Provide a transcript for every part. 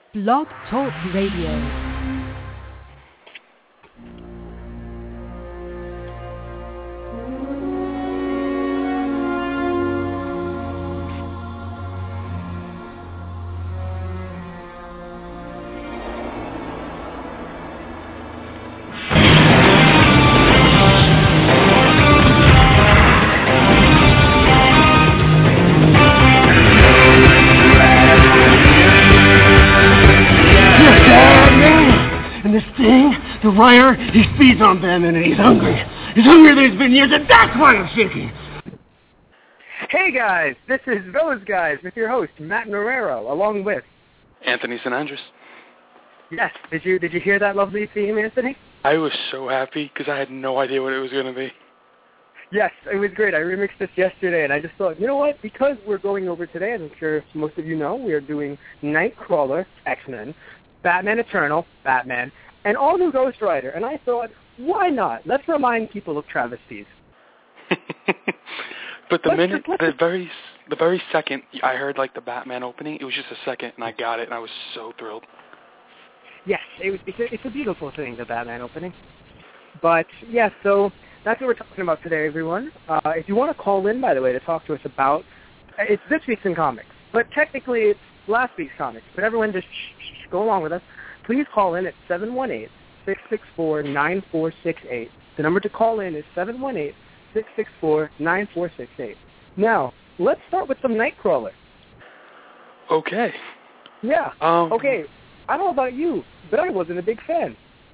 Blog Talk Radio. The writer, he feeds on Batman and he's hungry. He's hungrier than he's been years, and that's why I'm shaking. Hey guys, this is Those Guys with your host, Matt Marrero, along with Anthony St. Andrews. Yes, did you hear that lovely theme, Anthony? I was so happy because I had no idea what it was going to be. Yes, it was great. I remixed this yesterday, and I just thought, you know what? Because we're going over today, and I'm sure most of you know, we are doing Nightcrawler, X-Men, Batman Eternal, Batman, and all new Ghost Rider. And I thought, why not? Let's remind people of travesties. But the very second I heard like the Batman opening, it was just a second, and I got it, and I was so thrilled. Yes, it's a beautiful thing, the Batman opening. But yeah, so that's what we're talking about today, everyone. If you want to call in, by the way, to talk to us about, it's this week's in comics, but technically it's last week's comics. But everyone just go along with us. Please call in at 718-664-9468. The number to call in is 718-664-9468. Now, let's start with some Nightcrawler. Okay. Yeah. Okay. I don't know about you, but I wasn't a big fan.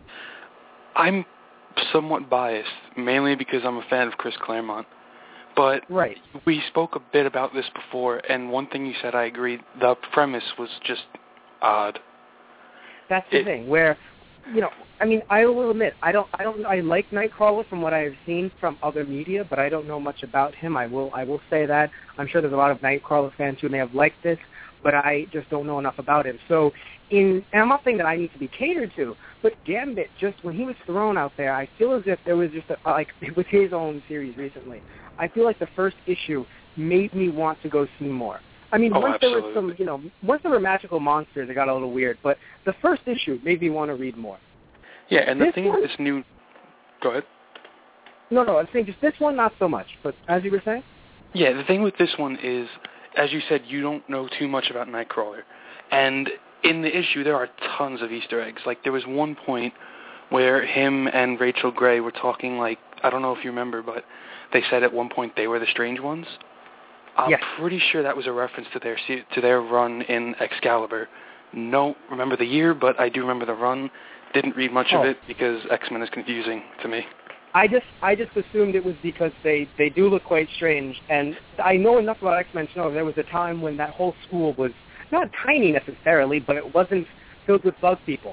I'm somewhat biased, mainly because I'm a fan of Chris Claremont. But right. We spoke a bit about this before, and one thing you said I agreed. The premise was just odd. That's the thing, where, you know, I mean, I will admit, I like Nightcrawler from what I have seen from other media, but I don't know much about him. I will say that. I'm sure there's a lot of Nightcrawler fans who may have liked this, but I just don't know enough about him. So, and I'm not saying that I need to be catered to, but Gambit, just when he was thrown out there, I feel as if there was just, with his own series recently, I feel like the first issue made me want to go see more. I mean, once absolutely. there was some, once there were magical monsters, it got a little weird. But the first issue made me want to read more. Yeah, and the thing with this new... Go ahead. No, I was saying just this one, not so much. But as you were saying? Yeah, the thing with this one is, as you said, you don't know too much about Nightcrawler. And in the issue, there are tons of Easter eggs. Like, there was one point where him and Rachel Gray were talking, like, I don't know if you remember, but they said at one point they were the Strange Ones. I'm pretty sure that was a reference to their run in Excalibur. Don't remember the year, but I do remember the run. Didn't read much of it because X-Men is confusing to me. I just assumed it was because they do look quite strange, and I know enough about X-Men to know there was a time when that whole school was not tiny necessarily, but it wasn't filled with bug people.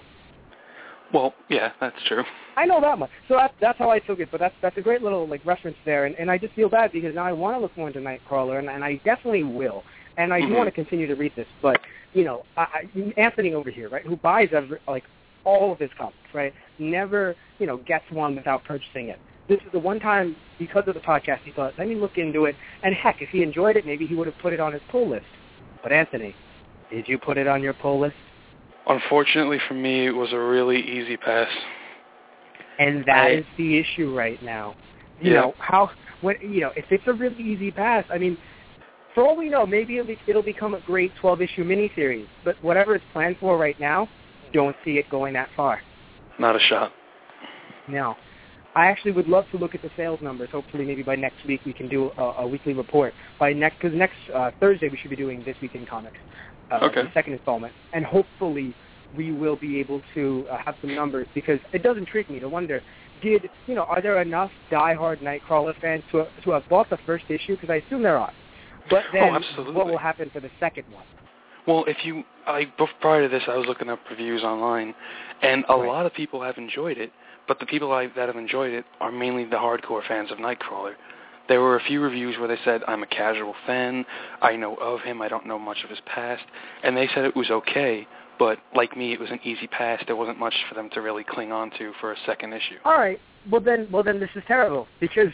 Well, yeah, that's true. I know that much. So that's how I took it, but that's a great little reference there, and I just feel bad because now I want to look more into Nightcrawler, and I definitely will. And I do want to continue to read this, but, you know, Anthony over here, right, who buys all of his comics, right, never, gets one without purchasing it. This is the one time, because of the podcast, he thought, let me look into it, and heck, if he enjoyed it, maybe he would have put it on his pull list. But Anthony, did you put it on your pull list? Unfortunately for me, it was a really easy pass. And that is the issue right now. You know, if it's a really easy pass, I mean, for all we know, maybe it'll become a great 12-issue miniseries. But whatever it's planned for right now, don't see it going that far. Not a shot. No. I actually would love to look at the sales numbers. Hopefully, maybe by next week we can do a weekly report. Because next Thursday we should be doing This Week in Comics, the second installment, and hopefully we will be able to have some numbers, because it does intrigue me to wonder, are there enough diehard Nightcrawler fans to have bought the first issue? Because I assume there are. But then, what will happen for the second one? Well, prior to this, I was looking up reviews online, and a lot of people have enjoyed it. But the people that have enjoyed it are mainly the hardcore fans of Nightcrawler. There were a few reviews where they said, I'm a casual fan, I know of him, I don't know much of his past, and they said it was okay, but like me, it was an easy pass. There wasn't much for them to really cling on to for a second issue. All right. Well, then this is terrible, because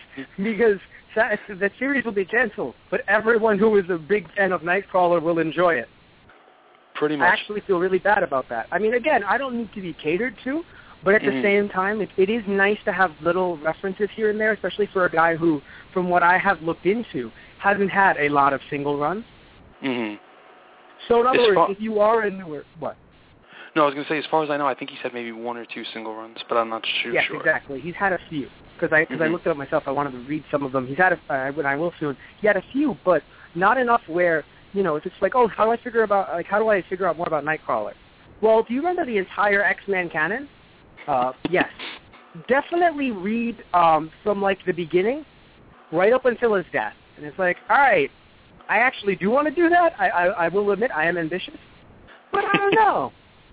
the series will be canceled, but everyone who is a big fan of Nightcrawler will enjoy it. Pretty much. I actually feel really bad about that. I mean, again, I don't need to be catered to, but at the same time, it is nice to have little references here and there, especially for a guy who, from what I have looked into, hasn't had a lot of single runs. Mm-hmm. So in other words, if you are in what? No, I was going to say, as far as I know, I think he's had maybe 1 or 2 single runs, but I'm not sure. Yes, exactly. He's had a few. Because I looked it up myself. I wanted to read some of them. He's had I will soon. He had a few, but not enough where, it's just like, how do I figure out more about Nightcrawler? Well, do you remember the entire X-Men canon? Yes. Definitely read from, the beginning right up until his death. And it's like, all right, I actually do want to do that. I will admit I am ambitious. But I don't know.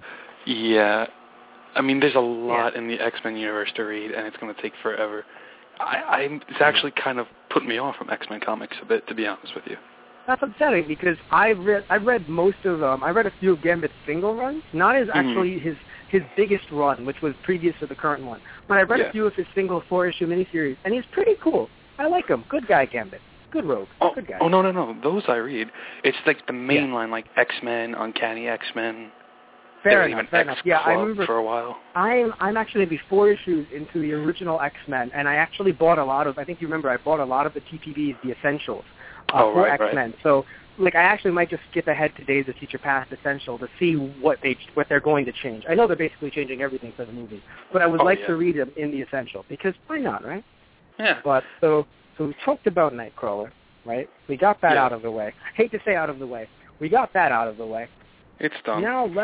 Yeah. I mean, there's a lot in the X-Men universe to read, and it's going to take forever. It's actually kind of put me off from X-Men comics a bit, to be honest with you. That's upsetting because I've read most of them. I read a few of Gambit's single runs, not as actually his biggest run, which was previous to the current one. But I read a few of his single 4-issue miniseries, and he's pretty cool. I like him. Good guy, Gambit. Good rogue. Good guy. Oh, no. Those I read. It's like the main line, like X-Men, Uncanny X-Men. Fair enough. Yeah, I remember for a while. I'm actually maybe 4 issues into the original X-Men, and I actually bought a lot of. I think you remember I bought a lot of the TPBs, the Essentials, for X-Men. Right. So, I actually might just skip ahead to Days of Future Past Essential to see what they're going to change. I know they're basically changing everything for the movie, but I would like to read them in the Essential because why not, right? Yeah. But so we talked about Nightcrawler, right? We got that out of the way. I hate to say out of the way. We got that out of the way. It's done.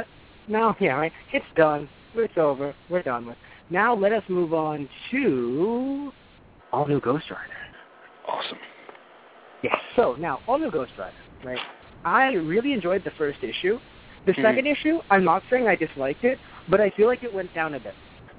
Right? It's done. It's over. We're done with. Now let us move on to All New Ghost Rider. Awesome. Yeah. So now All New Ghost Rider, right? I really enjoyed the first issue. The second issue, I'm not saying I disliked it, but I feel like it went down a bit.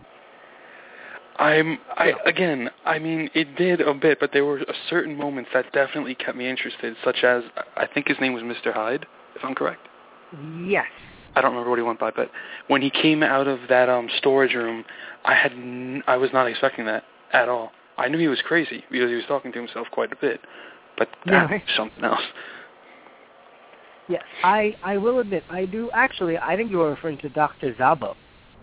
I mean, it did a bit, but there were certain moments that definitely kept me interested, such as, I think his name was Mr. Hyde, if I'm correct. Yes. I don't remember what he went by, but when he came out of that storage room, I was not expecting that at all. I knew he was crazy because he was talking to himself quite a bit, but that was something else. Yes, I will admit, I do. Actually, I think you were referring to Dr. Zabo.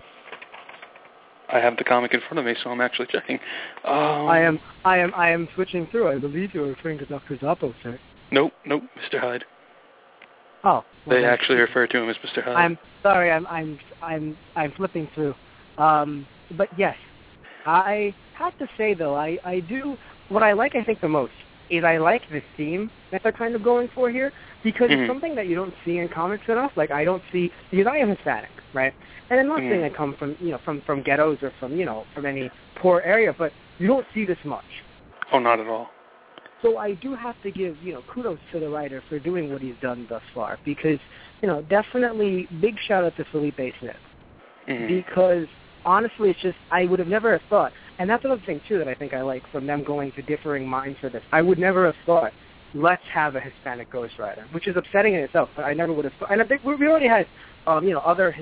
I have the comic in front of me, so I'm actually checking. I am switching through. I believe you were referring to Dr. Zabo, sir. Nope, Mr. Hyde. Oh. Well, they actually refer to him as Mr. Hyde. I'm sorry, I'm flipping through. But yes, I have to say though, I do what I like. I think the most is I like the theme that they're kind of going for here because it's something that you don't see in comics enough. Like I don't see because I am Hispanic, right? And I'm not saying I come from ghettos or from any poor area, but you don't see this much. Oh, not at all. So I do have to give, kudos to the writer for doing what he's done thus far because, definitely big shout out to Felipe Smith because honestly it's just, I would have never have thought, and that's another thing too that I think I like from them going to differing minds for this. I would never have thought, let's have a Hispanic Ghost Rider, which is upsetting in itself, but I never would have thought, and I think we already had, other,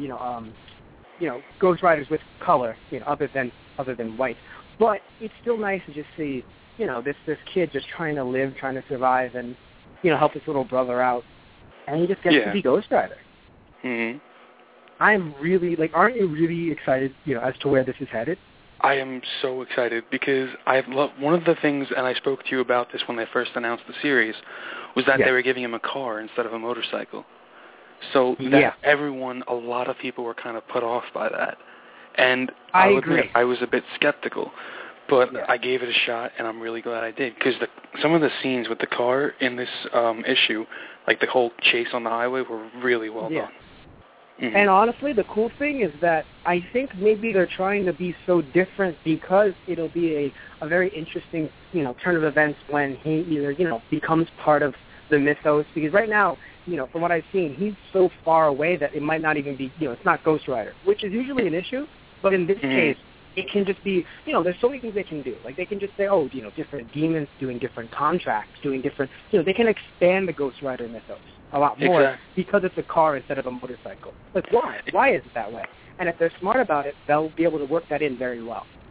Ghost Riders with color, other than white, but it's still nice to just see, this kid just trying to live, trying to survive, and, help his little brother out. And he just gets to be Ghost Rider. Mm-hmm. I'm really, aren't you really excited, as to where this is headed? I am so excited because one of the things, and I spoke to you about this when they first announced the series, was that they were giving him a car instead of a motorcycle. So a lot of people were kind of put off by that. And I agree. Admit, I was a bit skeptical. But I gave it a shot, and I'm really glad I did, because some of the scenes with the car in this issue, like the whole chase on the highway, were really well done. Mm-hmm. And honestly, the cool thing is that I think maybe they're trying to be so different because it'll be a very interesting, turn of events when he either, becomes part of the mythos. Because right now, from what I've seen, he's so far away that it might not even be, it's not Ghost Rider, which is usually an issue. But in this case, it can just be, there's so many things they can do. Like, they can just say, different demons doing different contracts, doing different, they can expand the Ghost Rider mythos a lot more because it's a car instead of a motorcycle. Like, why? Why is it that way? And if they're smart about it, they'll be able to work that in very well.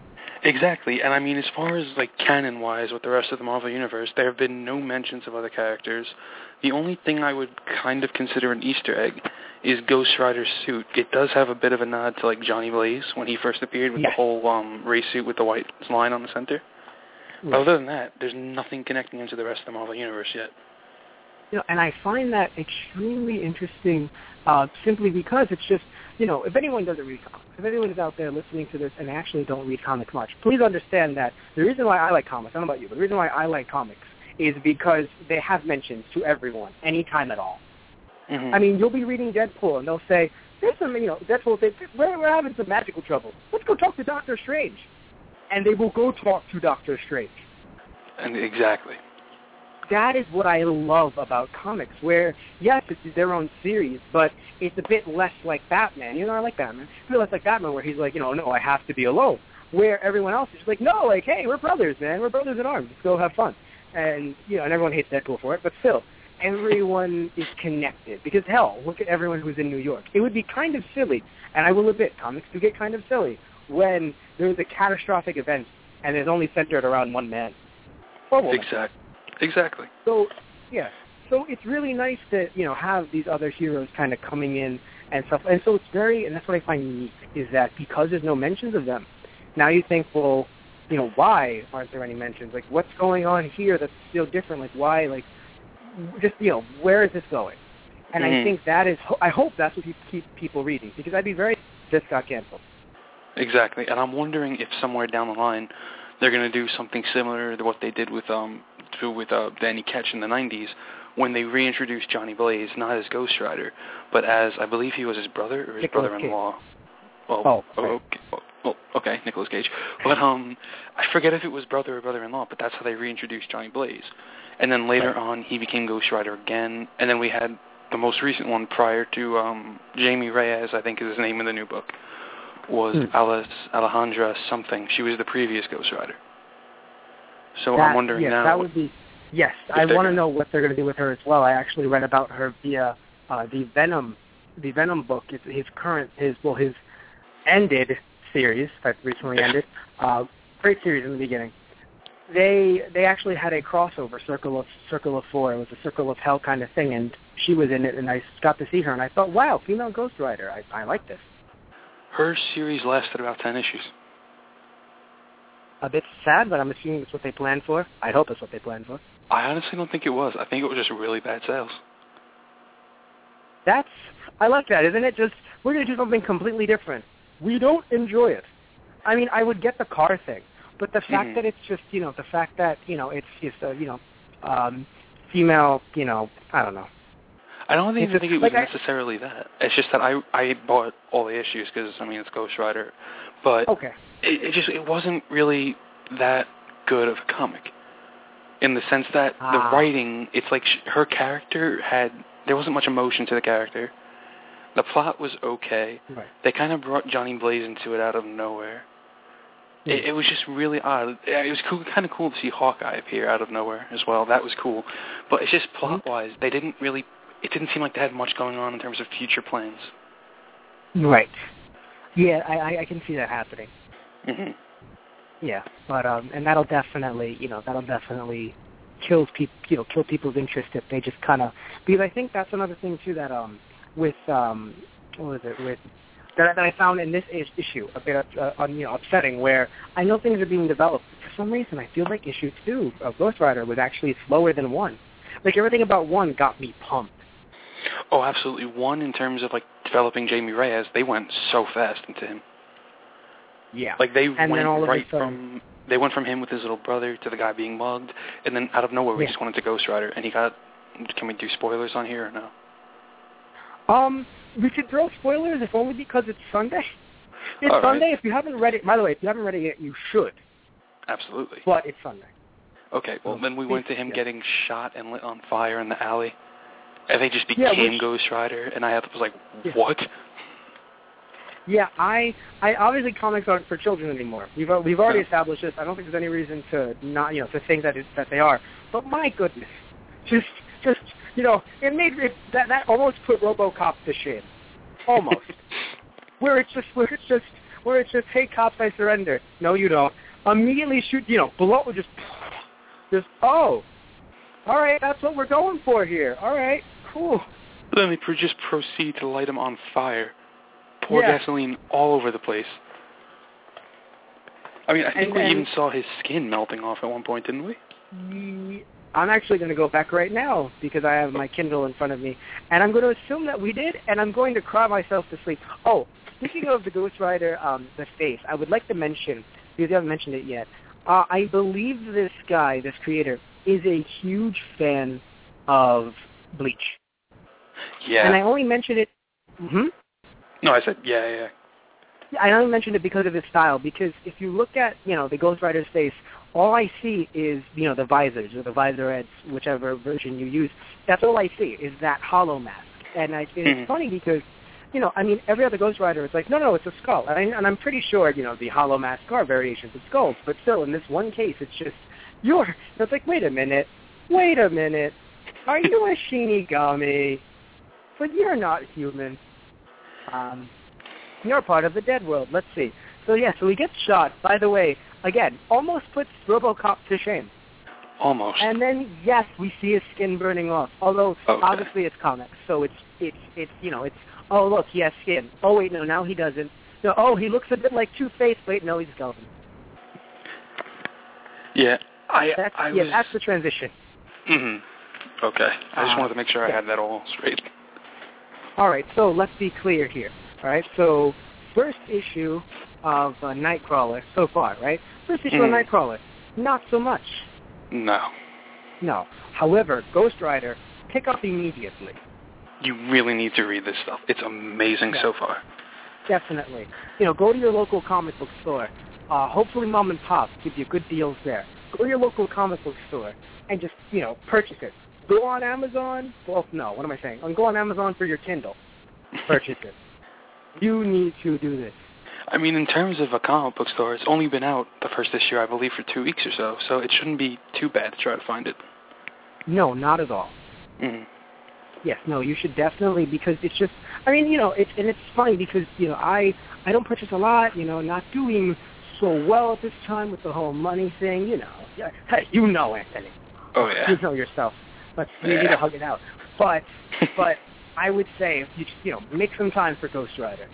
Exactly, and I mean, as far as like canon-wise with the rest of the Marvel Universe, there have been no mentions of other characters. The only thing I would kind of consider an Easter egg is Ghost Rider's suit. It does have a bit of a nod to like Johnny Blaze when he first appeared with the whole race suit with the white line on the center. Right. Other than that, there's nothing connecting into the rest of the Marvel Universe yet. You know, and I find that extremely interesting, simply because it's just, you know, if anyone doesn't read comics, if anyone is out there listening to this and actually don't read comics much, please understand that the reason why I like comics, I don't know about you, but the reason why I like comics is because they have mentions to everyone, anytime at all. Mm-hmm. I mean, you'll be reading Deadpool, and they'll say, there's some, you know, Deadpool, we're having some magical trouble. Let's go talk to Doctor Strange. And they will go talk to Doctor Strange. And exactly. That is what I love about comics, where, yes, it's their own series, but it's a bit less like Batman. You know, I like Batman. It's a bit less like Batman, where he's like, you know, no, I have to be alone. Where everyone else is like, no, like, hey, we're brothers, man. We're brothers in arms. Let's go have fun. And, you know, and everyone hates Deadpool for it, but still, everyone is connected. Because, hell, look at everyone who's in New York. It would be kind of silly, and I will admit, comics do get kind of silly, when there's a catastrophic event and it's only centered around one man. Or woman. Exactly. So, yeah. So it's really nice to, you know, have these other heroes kind of coming in and stuff. And so it's very, and that's what I find unique, is that because there's no mentions of them, now you think, well, you know, why aren't there any mentions? Like, what's going on here that's still different? Like, why, like, just, you know, where is this going? And I think that is, I hope that's what keeps people reading, because I'd be very, this got canceled. Exactly. And I'm wondering if somewhere down the line they're going to do something similar to what they did with Danny Ketch in the 90s, when they reintroduced Johnny Blaze, not as Ghost Rider, but as, I believe he was his brother or his brother-in-law. Okay, Nicolas Cage. But I forget if it was brother or brother-in-law, but that's how they reintroduced Johnny Blaze. And then later on, he became Ghost Rider again, and then we had the most recent one prior to Jamie Reyes, I think is his name in the new book, was Alejandra something. She was the previous Ghost Rider. So I'm wondering now. That would be, yes, I want to know what they're going to do with her as well. I actually read about her via the Venom book. It's his ended series that recently ended. Great series in the beginning. They actually had a crossover, Circle of Four. It was a Circle of Hell kind of thing, and she was in it, and I got to see her, and I thought, wow, female Ghost Rider. I like this. Her series lasted about 10 issues. A bit sad, but I'm assuming it's what they planned for. I hope it's what they planned for. I honestly don't think it was. I think it was just really bad sales. I like that, isn't it? Just, we're going to do something completely different. We don't enjoy it. I mean, I would get the car thing, but the fact that it's just, you know, the fact that, you know, it's just, you know, female, you know, I don't know. I don't even think it was necessarily that. It's just that I bought all the issues because, I mean, it's Ghost Rider. But it wasn't really that good of a comic in the sense that the writing, it's like her character there wasn't much emotion to the character. The plot was okay. Right. They kind of brought Johnny Blaze into it out of nowhere. It was just really odd. It was kind of cool to see Hawkeye appear out of nowhere as well. That was cool. But it's just plot-wise, it didn't seem like they had much going on in terms of future plans. Right. Yeah, I can see that happening. Mm-hmm. Yeah, but and that'll definitely kill people's interest if they just kind of, because I think that's another thing too that that I found in this issue a bit upsetting, where I know things are being developed. For some reason, I feel like issue 2 of Ghost Rider was actually slower than 1. Like, everything about 1 got me pumped. Oh, absolutely. 1, in terms of, like, developing Jamie Reyes, they went so fast into him. Yeah. Like, they went from him with his little brother to the guy being mugged, and then out of nowhere we just went into Ghost Rider, and can we do spoilers on here or no? We could throw spoilers, if only because it's Sunday. It's All Sunday. Right. If you haven't read it, by the way, if you haven't read it yet, you should. Absolutely. But it's Sunday. Okay, well, then we went to him getting shot and lit on fire in the alley. And they just became Ghost Rider, and I was like, what? Yeah, I obviously comics aren't for children anymore. We've already established this. I don't think there's any reason to not, to think that they are. But my goodness, just it made that almost put RoboCop to shame, almost. where it's just hey cops, I surrender. No, you don't. immediately shoot, below, just, oh, all right, that's what we're going for here. All right, cool. Then they just proceed to light him on fire. Pour gasoline all over the place. I mean, I think we even saw his skin melting off at one point, didn't we? I'm actually going to go back right now because I have my Kindle in front of me, and I'm going to assume that we did, and I'm going to cry myself to sleep. Oh, speaking of the Ghost Rider, the face, I would like to mention, because you haven't mentioned it yet, I believe this guy, this creator, is a huge fan of Bleach. Yeah. And I only mention it... Mm-hmm. No, I said, yeah. I only mentioned it because of his style, because if you look at, the Ghost Rider's face, all I see is, the visors or the visorettes, whichever version you use. That's all I see is that hollow mask. And it's funny because, every other Ghost Rider is like, no, it's a skull. And I'm pretty sure, the hollow mask are variations of skulls. But still, in this one case, it's just, it's like, wait a minute. Are you a Shinigami? But you're not human. You're part of the dead world. Let's see. So he gets shot. By the way, again, almost puts RoboCop to shame. Almost. And then, yes, we see his skin burning off. Although, obviously it's comics, so it's oh, look, he has skin. Oh, wait, no, now he doesn't. No, oh, he looks a bit like Two-Face. Wait, no, he's a skeleton. Yeah, that's the transition. Mm-hmm. Okay. I just wanted to make sure I had that all straight. All right, so let's be clear here. All right, so first issue of Nightcrawler so far, right? First issue of Nightcrawler, not so much. No. However, Ghost Rider, pick up immediately. You really need to read this stuff. It's amazing so far. Definitely. Go to your local comic book store. Hopefully Mom and Pop give you good deals there. Go to your local comic book store and just, purchase it. Go on Amazon. Well, no, what am I saying? Go on Amazon for your Kindle. Purchase it. You need to do this. I mean, in terms of a comic book store, it's only been out the first issue, I believe, for 2 weeks or so it shouldn't be too bad to try to find it. No, not at all. Mm-hmm. Yes, no, you should definitely, because it's just, it's funny because, I don't purchase a lot, not doing so well at this time with the whole money thing, Hey, Anthony. Oh, yeah. You know yourself. We need to hug it out. But I would say, make some time for Ghost Rider.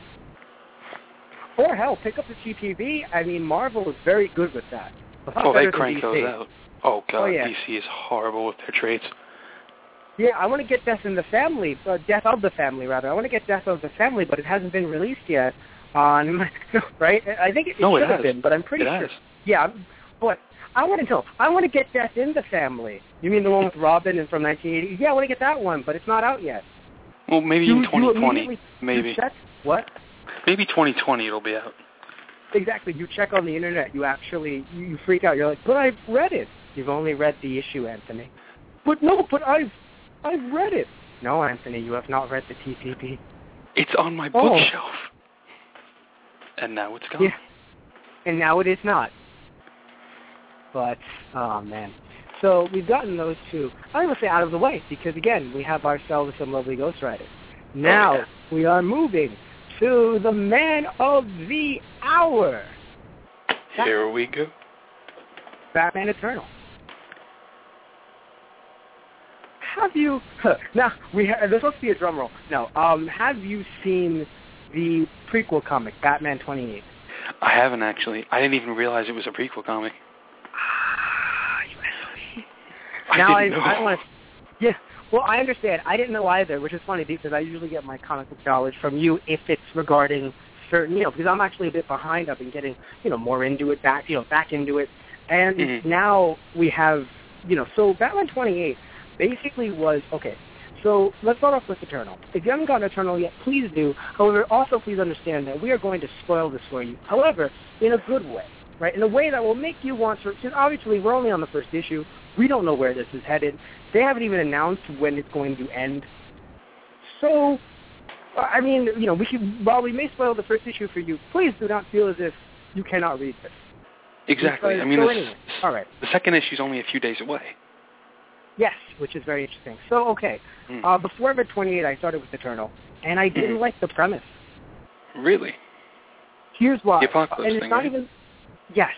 Or, hell, pick up the TPB. Marvel is very good with that. They crank those out. Oh, God, DC is horrible with their traits. Yeah, I want to get Death of the Family, rather. I want to get Death of the Family, but it hasn't been released yet on, right? I think it should have been, but I'm pretty sure. Has. Yeah, but I want to get Death in the Family. You mean the one with Robin and from 1980? Yeah, I want to get that one, but it's not out yet. Well, maybe in 2020. Maybe. What? Maybe 2020 it'll be out. Exactly. You check on the internet. You freak out. You're like, but I've read it. You've only read the issue, Anthony. But I've read it. No, Anthony, you have not read the TPB. It's on my bookshelf. And now it's gone. Yeah. And now it is not. But, oh, man. So we've gotten those two, I'm going to say, out of the way, because, again, we have ourselves some lovely Ghost Riders. Now we are moving to the man of the hour. Here we go. Batman Eternal. Have you... Now, there's supposed to be a drum roll. No. Have you seen the prequel comic, Batman 28? I haven't, actually. I didn't even realize it was a prequel comic. I didn't know. Yeah. Well, I understand. I didn't know either, which is funny because I usually get my comic book knowledge from you if it's regarding certain, because I'm actually a bit behind. I've been getting, more into it, back into it. And now we have, so Batman 28 basically was, okay, so let's start off with Eternal. If you haven't gotten Eternal yet, please do. However, also please understand that we are going to spoil this for you. However, in a good way, right? In a way that will make you want to, because obviously we're only on the first issue. We don't know where this is headed. They haven't even announced when it's going to end. So, we should, while we may spoil the first issue for you, please do not feel as if you cannot read this. Exactly. Anyway, all right. The second issue is only a few days away. Yes, which is very interesting. So, okay. Before Ever 28, I started with Eternal, and I didn't like the premise. Really? Here's why. The apocalypse and it's thing, not right? even... Yes.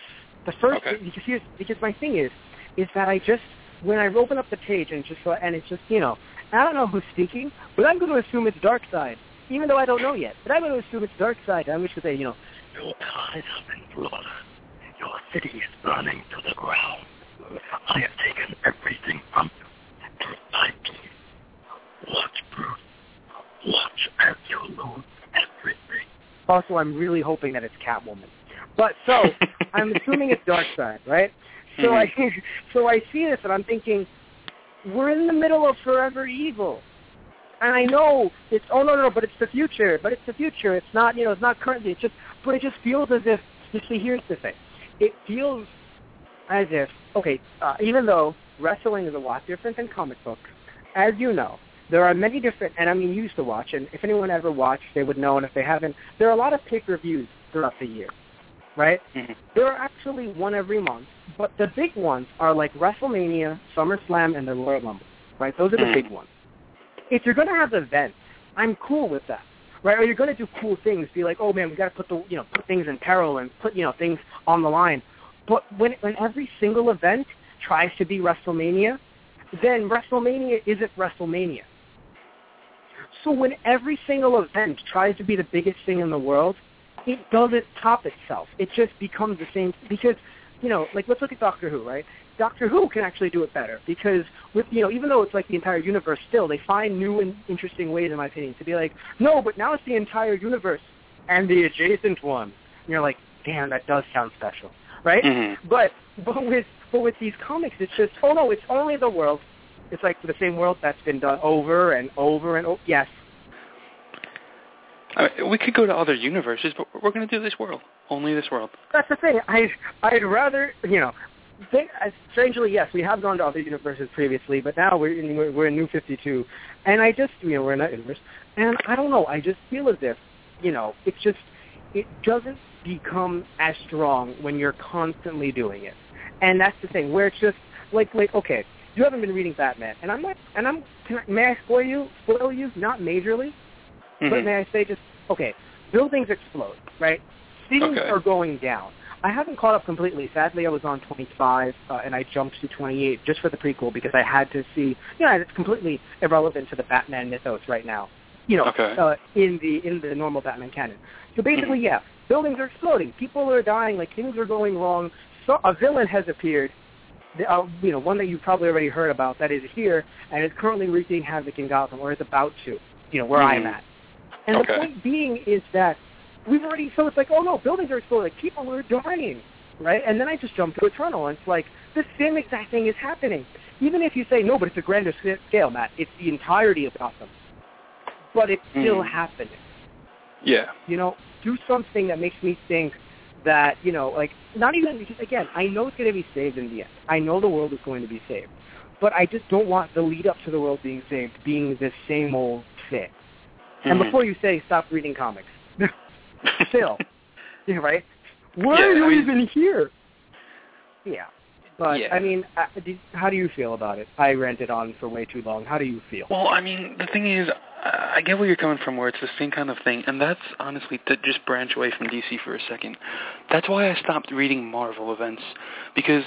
The first, Okay. because my thing is that I just, when I open up the page and it's just, you know, I don't know who's speaking, but I'm going to assume it's Darkseid, even though I don't know yet. But I'm going to assume it's Darkseid. I'm just going to say, you know, your ties have been blood. Your city is burning to the ground. I have taken everything from you, and I can watch, Bruce. Watch as you lose everything. Also, I'm really hoping that it's Catwoman. But so I'm assuming it's Darkseid, right? So I see this and I'm thinking, we're in the middle of Forever Evil, and I know it's no, but it's the future. But it's the future. It's not, you know, it's not currently. It's just, but it just feels as if. See, here's the thing. It feels as if, okay, even though wrestling is a lot different than comic books, as you know, there are many different, and I mean, you used to watch, and if anyone ever watched, they would know, and if they haven't, there are a lot of pay-per-views throughout the year, right? Mm-hmm. There are actually one every month, but the big ones are like WrestleMania, SummerSlam, and the Royal Rumble, right? Those are the big ones. If you're going to have events, I'm cool with that, right? Or you're going to do cool things, be like, oh man, we got to put things in peril and put, you know, things on the line. But when every single event tries to be WrestleMania, then WrestleMania isn't WrestleMania. So when every single event tries to be the biggest thing in the world, it doesn't top itself. It just becomes the same, because, you know, like, let's look at Doctor Who, right? Doctor Who can actually do it better, because with, you know, even though it's like the entire universe still, they find new and interesting ways, in my opinion, to be like, no, but now it's the entire universe and the adjacent one. And you're like, damn, that does sound special, right? Mm-hmm. But with these comics, it's just, oh no, it's only the world. It's like the same world that's been done over and over and over. Yes. We could go to other universes, but we're going to do this world. Only this world. That's the thing. I'd rather, you know, strangely, yes, we have gone to other universes previously, but now we're in New 52, and I just, you know, we're in that universe, and I don't know, I just feel as if, you know, it doesn't become as strong when you're constantly doing it, and that's the thing, where it's just, like, okay, you haven't been reading Batman, may I spoil you? Not majorly, but may I say just, okay, buildings explode, right? Cities are going down. I haven't caught up completely. Sadly, I was on 25, and I jumped to 28 just for the prequel because I had to see, you know, it's completely irrelevant to the Batman mythos right now, you know, in the normal Batman canon. So basically, yeah, buildings are exploding. People are dying. Like, things are going wrong. So a villain has appeared, you know, one that you've probably already heard about, that is here and is currently wreaking havoc in Gotham, or is about to, you know, where I'm at. And the point being is that we've already, so it's like, oh no, buildings are exploding, like, people are dying, right? And then I just jump to Eternal, and it's like, the same exact thing is happening. Even if you say, no, but it's a grander scale, Matt, it's the entirety of Gotham. But it's still happening. Yeah. You know, do something that makes me think that, you know, like, not even, because again, I know it's going to be saved in the end. I know the world is going to be saved. But I just don't want the lead up to the world being saved being the same old thing. And before you say, stop reading comics. Still, yeah, right? Why are you even here? Yeah, but I mean, how do you feel about it? I ranted on for way too long. How do you feel? Well, I mean, the thing is, I get where you're coming from, where it's the same kind of thing, and that's honestly, to just branch away from DC for a second, that's why I stopped reading Marvel events, because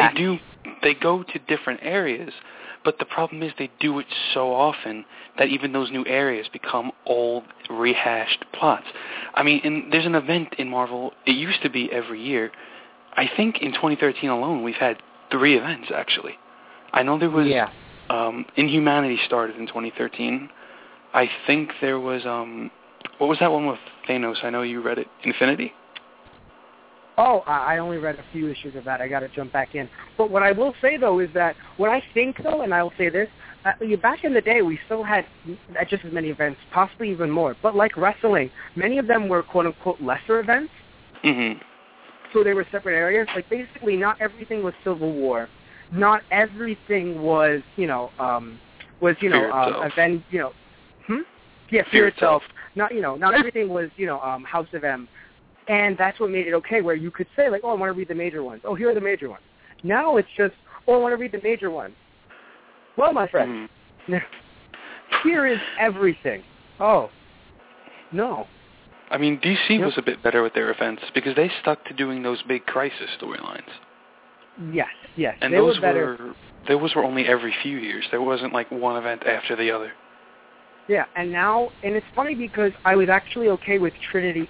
they go to different areas, but the problem is they do it so often that even those new areas become old, rehashed plots. I mean, there's an event in Marvel, it used to be every year. I think in 2013 alone we've had 3 events, actually. I know there was Inhumanity started in 2013. I think there was, what was that one with Thanos? I know you read it, Infinity? Oh, I only read a few issues of that. I got to jump back in. But what I will say, though, is that what I think, though, and I will say this, back in the day, we still had just as many events, possibly even more. But like wrestling, many of them were, quote-unquote, lesser events. Mm-hmm. So they were separate areas. Like, basically, not everything was Civil War. Not everything was, event, Fear Itself. Not everything was, House of M. And that's what made it okay, where you could say, like, oh, I want to read the major ones. Oh, here are the major ones. Now it's just, oh, I want to read the major ones. Well, my friend, here is everything. Oh, no. I mean, DC was a bit better with their offense because they stuck to doing those big crisis storylines. Yes. And they those were better. Those were only every few years. There wasn't like one event after the other. Yeah, and it's funny because I was actually okay with Trinity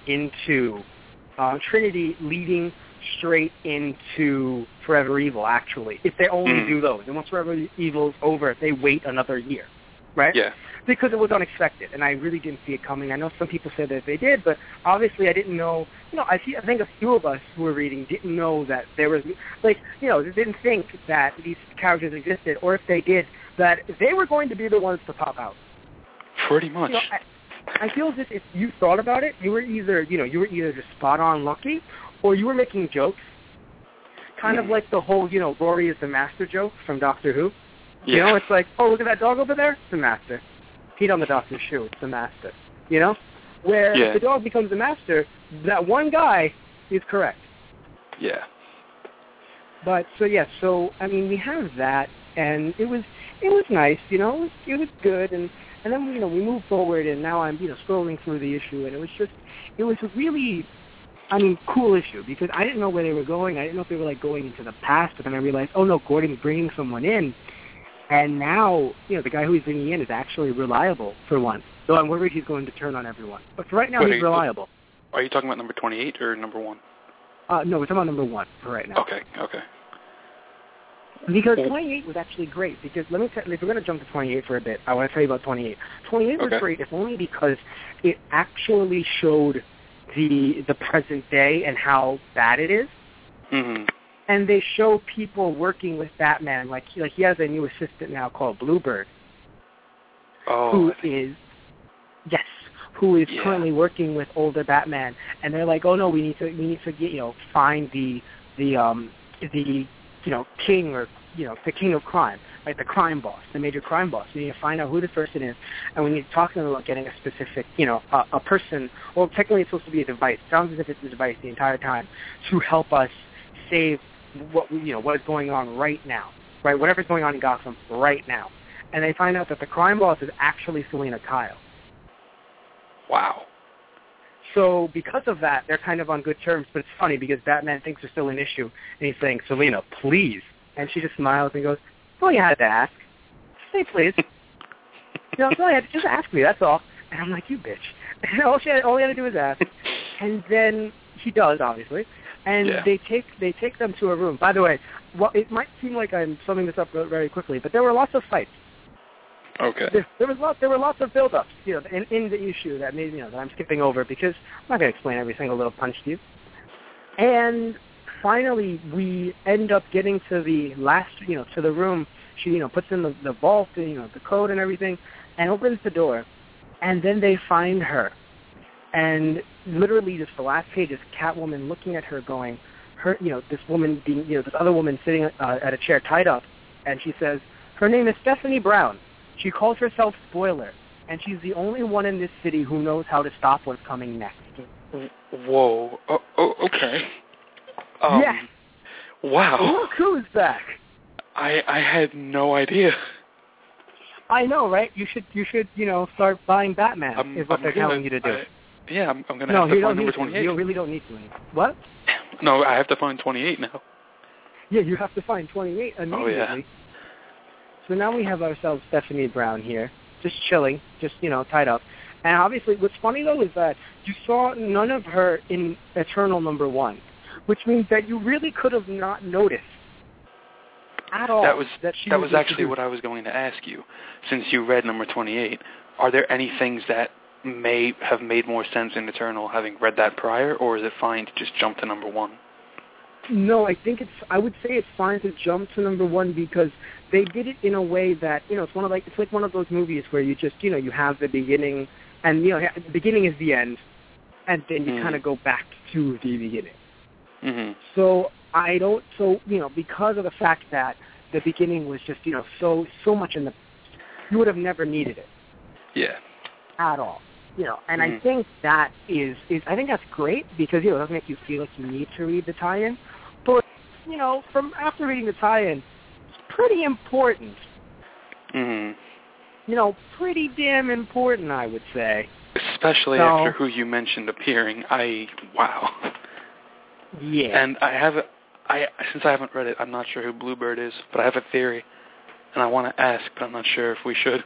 leading straight into Forever Evil, actually, if they only do those. And once Forever Evil's over, they wait another year, right? Yeah. Because it was unexpected, and I really didn't see it coming. I know some people said that they did, but obviously I didn't know. I think a few of us who were reading didn't know that there was, they didn't think that these characters existed, or if they did, that they were going to be the ones to pop out. Pretty much. I feel as if you thought about it, you were either just spot on lucky, or you were making jokes, kind of like the whole, Rory is the master joke from Doctor Who. Yeah. It's like, oh, look at that dog over there, it's the master. Pete on the doctor's shoe, it's the master. Where if the dog becomes the master, that one guy is correct. Yeah. But so I mean, we have that, and it was nice, it was good, and then we moved forward, and now I'm scrolling through the issue, and it was a really, cool issue because I didn't know where they were going. I didn't know if they were going into the past, but then I realized, oh no, Gordon's bringing someone in. And now, the guy who he's bringing in is actually reliable for once. So I'm worried he's going to turn on everyone. But for right now, he's reliable. Are you talking about number 28 or number 1? No, we're talking about number 1 for right now. Okay. Because 28 was actually great. Because let me tell you, if we're going to jump to 28 for a bit, I want to tell you about 28. 28 was great, if only because it actually showed the present day and how bad it is. Mm-hmm. And they show people working with Batman, like he has a new assistant now called Bluebird, who is currently working with older Batman, and they're like, oh no, we need to get find the king or the king of crime, like the crime boss, the major crime boss. We need to find out who this person is, and we need to talk to them about getting a specific a person. Well, technically it's supposed to be a device. It sounds as if it's a device the entire time to help us save what is going on right now, right? Whatever's going on in Gotham right now. And they find out that the crime boss is actually Selina Kyle. Wow. So because of that, they're kind of on good terms, but it's funny because Batman thinks there's still an issue, and he's saying, Selina, please. And she just smiles and goes, all you had to ask. Say please. That's all you had to just ask me, that's all. And I'm like, you bitch. And all you had to do is ask. And then he does, obviously. And they take them to a room. By the way, it might seem like I'm summing this up very quickly, but there were lots of fights. Okay. There were lots of build-ups, in the issue that maybe that I'm skipping over because I'm not going to explain every single little punch to you. And finally, we end up getting to the last, to the room. She, puts in the vault, the code and everything, and opens the door. And then they find her. And literally just the last page is Catwoman looking at her going, this woman being, this other woman sitting at a chair tied up, and she says, her name is Stephanie Brown. She calls herself Spoiler, and she's the only one in this city who knows how to stop what's coming next. Whoa. Okay. Yeah. Wow. Look who's back. I had no idea. I know, right? You should start buying Batman, is what they're telling you to do. I'm going to have to find number 28. You really don't need to. What? No, I have to find 28 now. Yeah, you have to find 28 immediately. Oh, yeah. So now we have ourselves Stephanie Brown here, just chilling, just, tied up. And obviously, what's funny, though, is that you saw none of her in Eternal number 1, which means that you really could have not noticed at all that was actually what I was going to ask you. Since you read number 28, are there any things that may have made more sense in Eternal having read that prior, or is it fine to just jump to number 1? No, I would say it's fine to jump to number 1 because they did it in a way that, it's like one of those movies where you just, you have the beginning, and, the beginning is the end, and then you kind of go back to the beginning. Mm-hmm. So because of the fact that the beginning was just, so much in the, you would have never needed it. Yeah. At all. And I think that I think that's great because, it doesn't make you feel like you need to read the tie-in. But, from after reading the tie-in, it's pretty important. Mm-hmm. Pretty damn important, I would say. Especially after who you mentioned appearing. Wow. Yeah. And since I haven't read it, I'm not sure who Bluebird is, but I have a theory, and I want to ask, but I'm not sure if we should.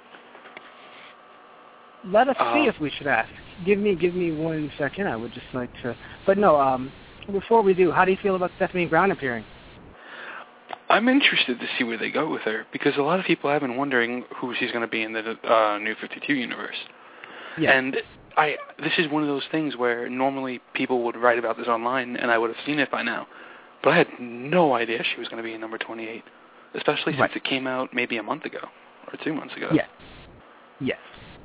Let us see if we should ask. Give me 1 second. I would just like to... But no, before we do, how do you feel about Stephanie Brown appearing? I'm interested to see where they go with her, because a lot of people have been wondering who she's going to be in the New 52 universe. Yeah. And this is one of those things where normally people would write about this online, and I would have seen it by now. But I had no idea she was going to be in number 28, especially since it came out maybe a month ago or 2 months ago. Yes. Yes.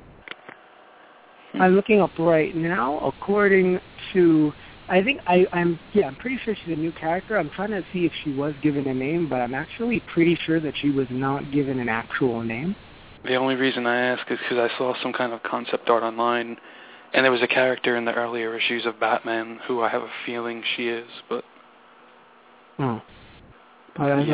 I'm looking up right now. According to, I'm pretty sure she's a new character. I'm trying to see if she was given a name, but I'm actually pretty sure that she was not given an actual name. The only reason I ask is because I saw some kind of concept art online, and there was a character in the earlier issues of Batman who I have a feeling she is, but... Oh. But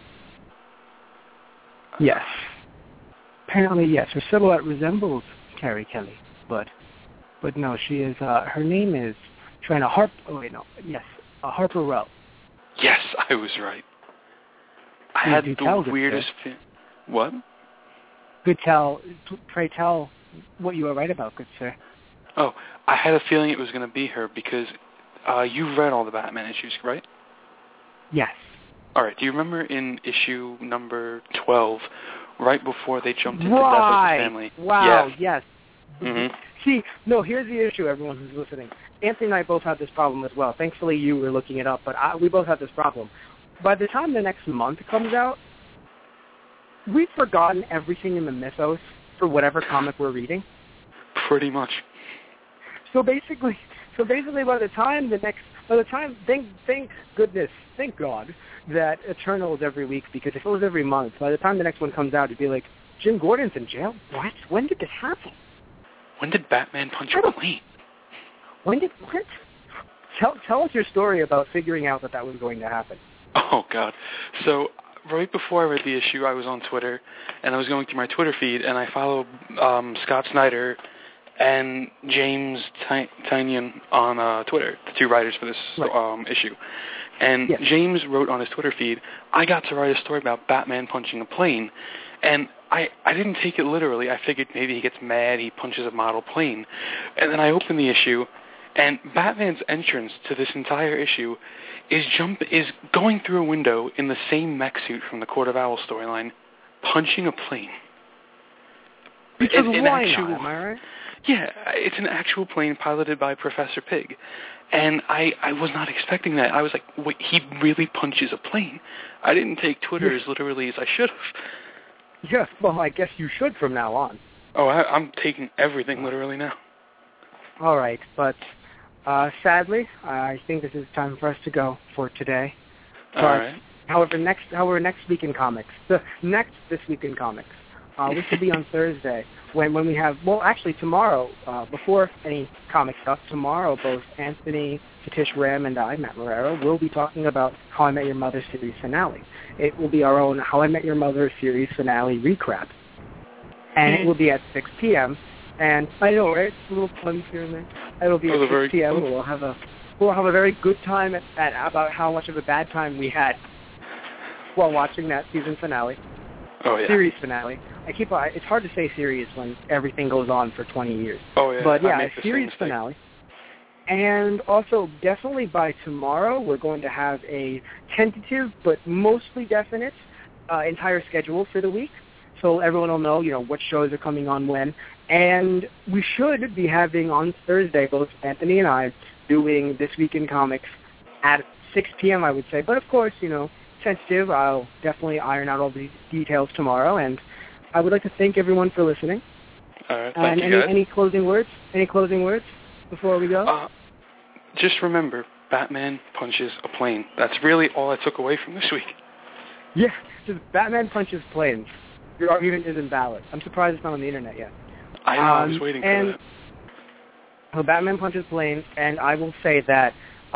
yes. Apparently, yes. Her silhouette resembles Carrie Kelly, but no, she is, her name is Harper Row. Yes, I was right. I had the weirdest... What? Pray tell what you were right about, good sir. Oh, I had a feeling it was going to be her because you've read all the Batman issues, right? Yes. All right. Do you remember in issue number 12, right before they jumped into death of the family? Wow, yes. Mm-hmm. See, no, here's the issue, everyone who's listening. Anthony and I both have this problem as well. Thankfully, you were looking it up, but we both have this problem. By the time the next month comes out, we've forgotten everything in the mythos for whatever comic we're reading. Pretty much. So basically, by the time, thank God that Eternal is every week, because if it was every month, by the time the next one comes out, it'd be like, Jim Gordon's in jail? What? When did this happen? When did Batman punch a plane? What? Tell us your story about figuring out that was going to happen. Oh, God. So, right before I read the issue, I was on Twitter, and I was going through my Twitter feed, and I followed Scott Snyder and James Tynion on Twitter, the two writers for this issue. And James wrote on his Twitter feed, I got to write a story about Batman punching a plane. And I didn't take it literally. I figured maybe he gets mad, he punches a model plane. And then I opened the issue, and Batman's entrance to this entire issue is going through a window in the same mech suit from the Court of Owls storyline, punching a plane. Because why not, am I right? Yeah, it's an actual plane piloted by Professor Pig. And I was not expecting that. I was like, wait, he really punches a plane? I didn't take Twitter as literally as I should have. Yeah, well, I guess you should from now on. Oh, I'm taking everything literally now. All right, but sadly, I think this is time for us to go for today. All right. However, next week in comics, this week in comics, which will be on Thursday, when we have, well, actually tomorrow, before any comic stuff, tomorrow both Anthony, Satish Ram, and I, Matt Marrero, will be talking about How I Met Your Mother series finale. It will be our own How I Met Your Mother series finale recap. And it will be at 6 p.m. And I know, right? It's a little fun here and there. It'll be at 6 p.m. We'll have a very good time at about how much of a bad time we had while watching that season finale. Oh, yeah. Series finale. It's hard to say series when everything goes on for 20 years. Oh, yeah. But yeah, a series finale. And also, definitely by tomorrow, we're going to have a tentative but mostly definite entire schedule for the week. So everyone will know, what shows are coming on when. And we should be having on Thursday, both Anthony and I, doing This Week in Comics at 6 p.m., I would say. But of course, tentative. I'll definitely iron out all the details tomorrow. And I would like to thank everyone for listening. All right, thank you, guys. Any closing words? Any closing words before we go? Just remember, Batman punches a plane. That's really all I took away from this week. Yeah, just Batman punches planes. Your argument isn't valid. I'm surprised it's not on the internet yet. I know, I was waiting for that. So Batman punches planes, and I will say that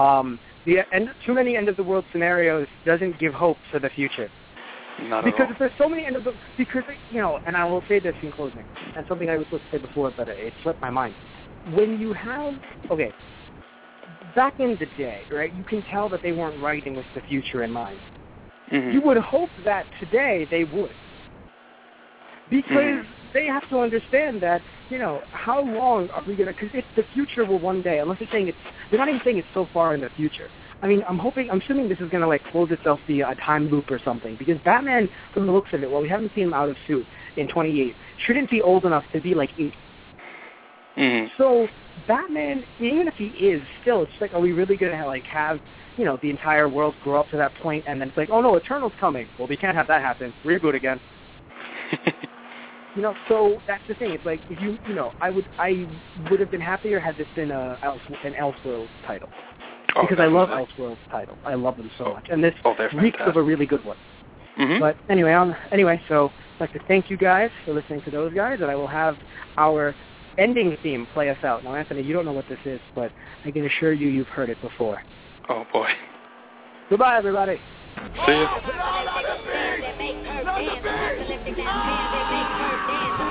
too many end-of-the-world scenarios doesn't give hope for the future. Not because at all. If there's so many and I will say this in closing, and something I was supposed to say before, but it slipped my mind. when you have, okay, back in the day, right, you can tell that they weren't writing with the future in mind. Mm-hmm. You would hope that today they would. Because they have to understand that, how long are we going to, because the future will one day, unless they're saying they're not even saying it's so far in the future. I mean, I'm assuming this is going to, close itself via a time loop or something, because Batman, from the looks of it, we haven't seen him out of suit in 28, shouldn't be old enough to be, 8. Mm-hmm. So, Batman, even if he is, still, it's are we really going to, have, the entire world grow up to that point, and then it's oh, no, Eternal's coming. Well, we can't have that happen. Reboot again. So that's the thing. It's if I would have been happier had this been an Elseworlds title. Because I love Elseworlds title. I love them so much. And this reeks of a really good one. Mm-hmm. But anyway, so I'd like to thank you guys for listening to those guys, and I will have our ending theme play us out. Now, Anthony, you don't know what this is, but I can assure you you've heard it before. Oh, boy. Goodbye, everybody. See you.